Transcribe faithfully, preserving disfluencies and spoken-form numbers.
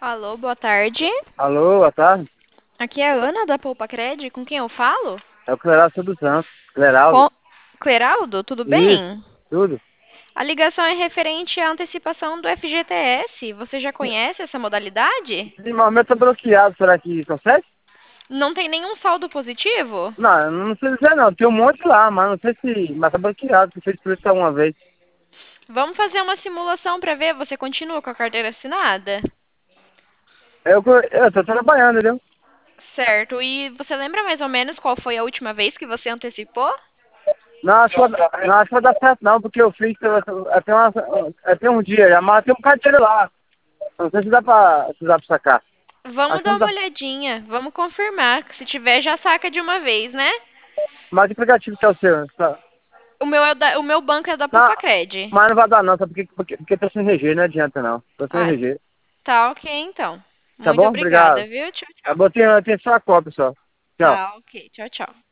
Alô, boa tarde. Alô, boa tarde. Aqui é a Ana da Poupa Cred. Com quem eu falo? É o Cleraldo dos Santos. Cleraldo. Com Cleraldo, tudo Isso, bem? tudo. A ligação é referente à antecipação do F G T S. Você já conhece essa modalidade? Esse momento tá bloqueado, será que consegue? Não tem nenhum saldo positivo? Não, não sei dizer não. Tem um monte lá, mas não sei se... Mas tá bloqueado, que fez por isso uma vez. Vamos fazer uma simulação para ver. Você continua com a carteira assinada? Eu, eu tô trabalhando, entendeu? Certo. E você lembra mais ou menos qual foi a última vez que você antecipou? Não, acho que, vai- não, acho que vai dar certo não, porque eu fiz até, uma, até um dia já, mas tem um bocado de dinheiro lá. Não sei se dá pra, se dá pra sacar. Vamos Acho que dar não uma dá. olhadinha. Vamos confirmar. Se tiver, já saca de uma vez, né? Mas que aplicativo que é o seu? Tá, O meu, é da- o meu banco é da tá, Poupa Cred. mas não vai dar não, sabe? Porque, porque, porque tô sem R G, não adianta não. Tô sem Ah, R G. tá ok então. Tá Muito bom? obrigada, Obrigado. viu? Tchau, Tá tchau. bom, tem, tem só a cópia só. Tchau. Tá ok. Tchau, tchau.